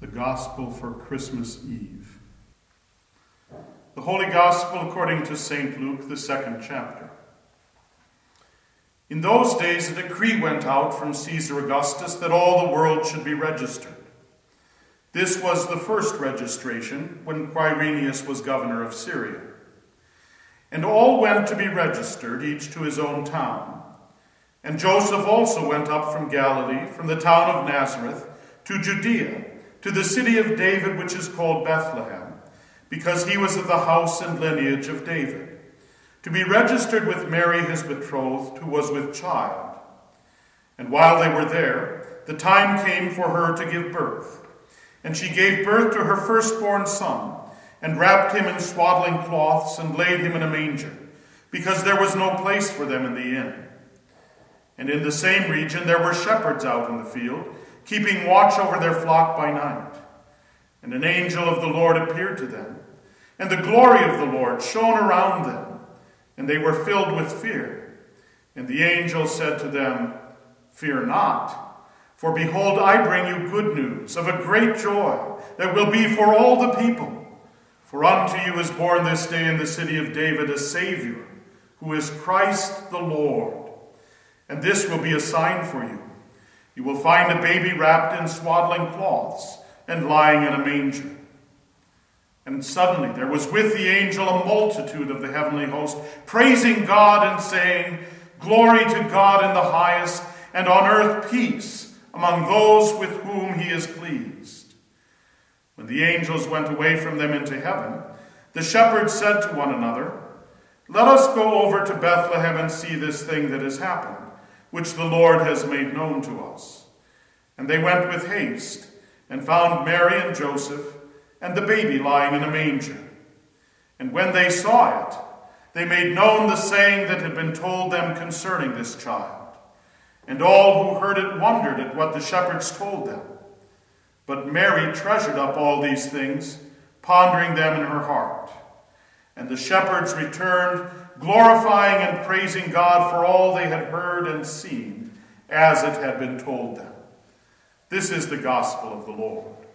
The Gospel for Christmas Eve. The Holy Gospel according to St. Luke, the 2nd chapter. In those days a decree went out from Caesar Augustus that all the world should be registered. This was the first registration when Quirinius was governor of Syria. And all went to be registered, each to his own town. And Joseph also went up from Galilee, from the town of Nazareth, to Judea, to the city of David, which is called Bethlehem, because he was of the house and lineage of David, to be registered with Mary his betrothed, who was with child. And while they were there, the time came for her to give birth. And she gave birth to her firstborn son, and wrapped him in swaddling cloths, and laid him in a manger, because there was no place for them in the inn. And in the same region there were shepherds out in the field, keeping watch over their flock by night. And an angel of the Lord appeared to them, and the glory of the Lord shone around them, and they were filled with fear. And the angel said to them, "Fear not, for behold, I bring you good news of a great joy that will be for all the people. For unto you is born this day in the city of David a Savior, who is Christ the Lord. And this will be a sign for you. You will find a baby wrapped in swaddling cloths and lying in a manger." And suddenly there was with the angel a multitude of the heavenly host, praising God and saying, "Glory to God in the highest, and on earth peace among those with whom he is pleased." When the angels went away from them into heaven, the shepherds said to one another, "Let us go over to Bethlehem and see this thing that has happened, which the Lord has made known to us." And they went with haste, and found Mary and Joseph, and the baby lying in a manger. And when they saw it, they made known the saying that had been told them concerning this child. And all who heard it wondered at what the shepherds told them. But Mary treasured up all these things, pondering them in her heart. And the shepherds returned, glorifying and praising God for all they had heard and seen, as it had been told them. This is the gospel of the Lord.